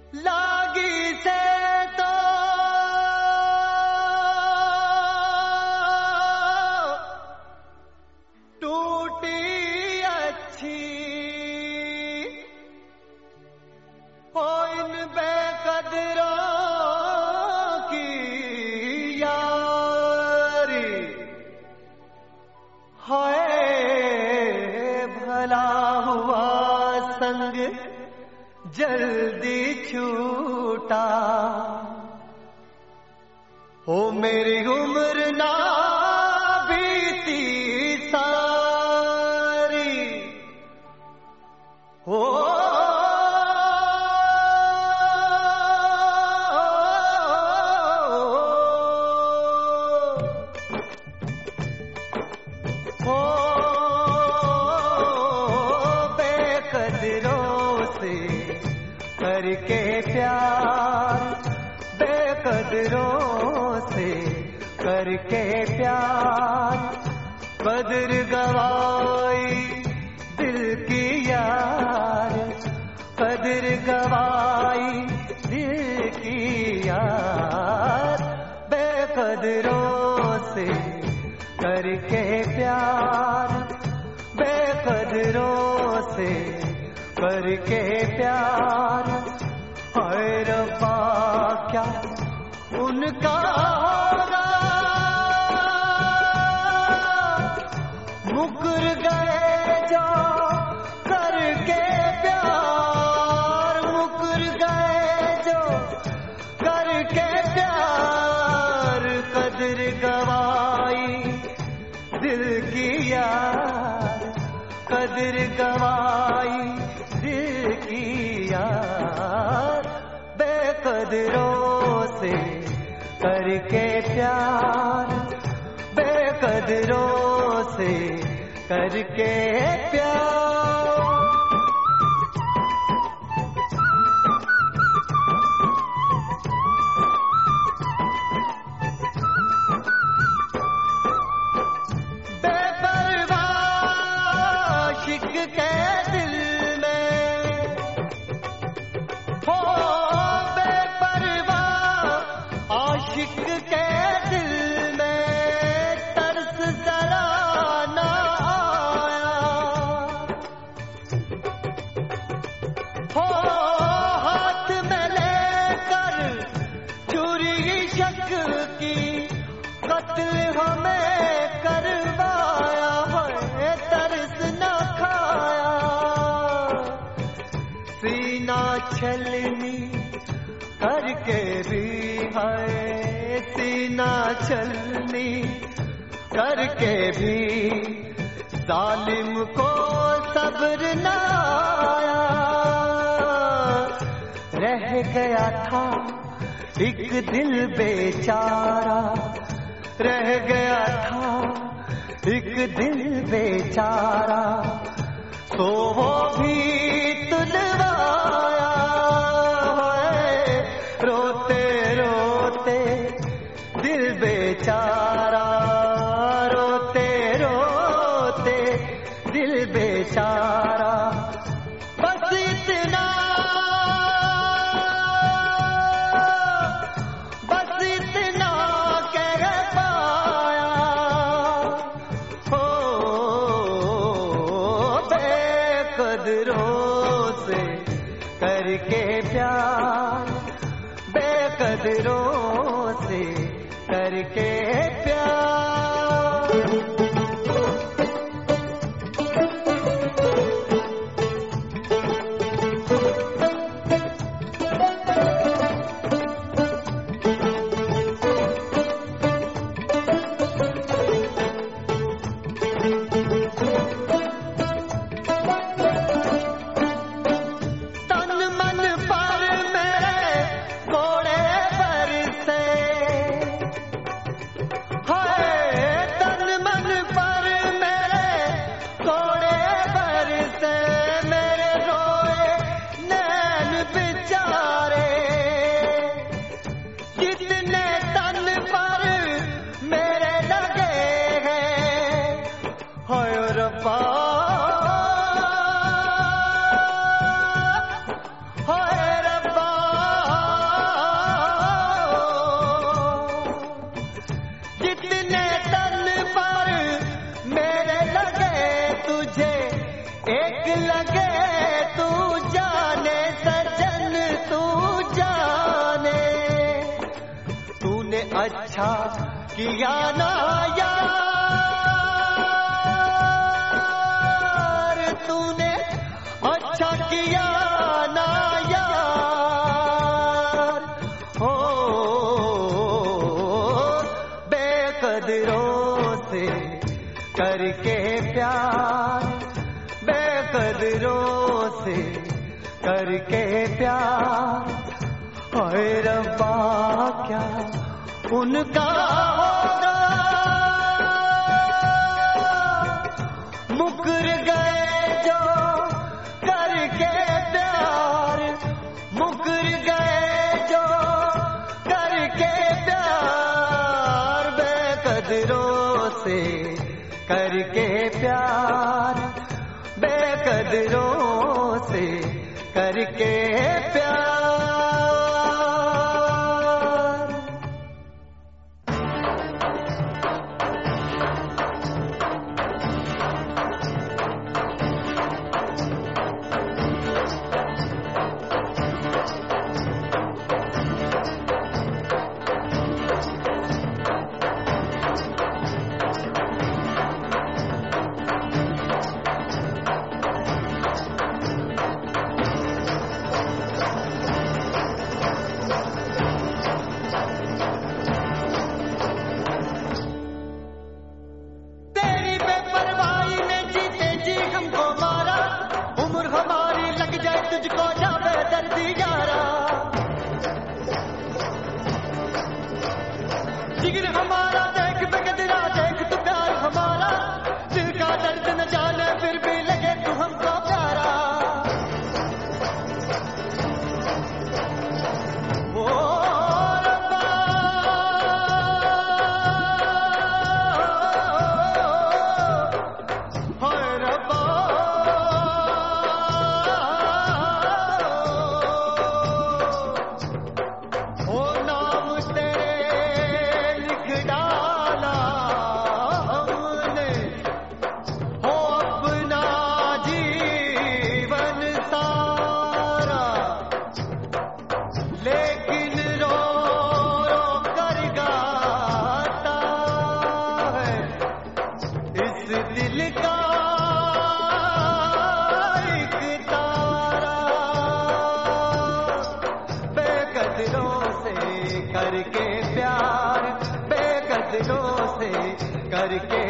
लागी से तो टूटी अच्छी हो इन बेकदरों की यारी है भला हुआ संग जल्दी छूटा हो मेरी उम्र ना बीती सारी हो बेकदरों से करके प्यार बेकदरों से करके प्यार कदर गवाई दिल की यार कदर गवाई दिल की यार बेकदरों से करके प्यार बेकदरों से करके प्यार हाय रब्बा क्या उनका होगा मुकर गए जो करके प्यार मुकर गए जो करके प्यार कदर गवाई दिल की यार कदर गवाई दिल की यार बेकदरों से करके प्यार बेकदरों से करके प्यार के दिल में हो बेपरवाह आशिक के दिल में तरस जरा ना आया हो हाथ में लेकर चोरी शक की कत्ल हमें करवाया है तरस ना सीना छलनी करके भी है सीना छलनी करके भी जालिम को सब्र न आया रह गया था एक दिल बेचारा रह गया था एक दिल बेचारा तो वो भी तुलवाया है रोते रोते दिल बेचारा रोते रोते दिल बेचारा बस इतना कह पाया हो बेकदरों से करके प्यार बेकदरों से करके प्यार तन मन पर मेरे घोड़े पर अच्छा किया ना यार, तूने अच्छा किया ना यार। हो बेकदरों से करके प्यार, बेकदरों से करके प्यार। हाय रब्बा क्या उनका होगा, मुकर गए जो करके प्यार, मुकर गए जो करके प्यार। बेकदरों से करके प्यार, बेकदरों से करके प्यार। तुझको जावे दर्दी यारा, जिगर हमारा देख बेकदरा, देख तू प्यार हमारा, दिल का दर्द न जाने फिर भी लगे तू हमको प्यारा। ओ रब्बा हाय रब्बा, लेकिन रो रो कर गाता है इस दिल का एक तारा। बेकदरों से करके प्यार, बेकदरों से करके